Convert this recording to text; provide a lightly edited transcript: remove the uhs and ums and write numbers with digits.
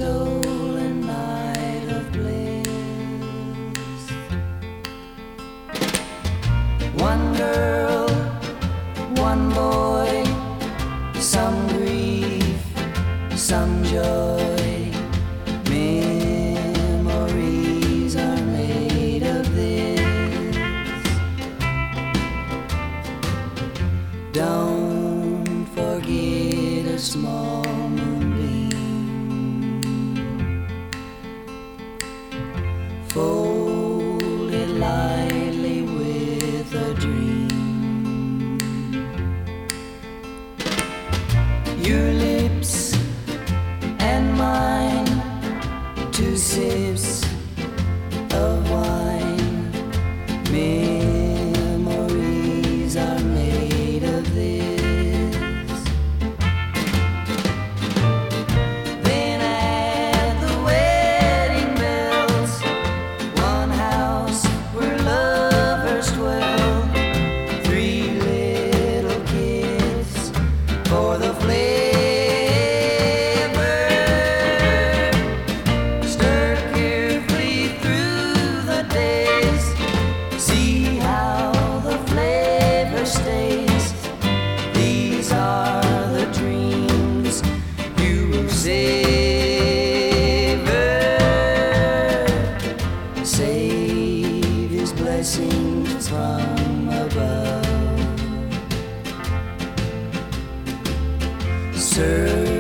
stolen night of bliss. One girl, one boy, some grief, some joy. Memories are made of this. Don't forget a small moonbeam, fold it lightly with a dream. Your lips and mine, two sips of wine. Memories are made of this. Then at the wedding bells, one house where lovers dwell, three little kids for the flavor. Stir carefully through the days, see how the flavor stays. These are the dreams you will savor. Save his blessings from above. Serve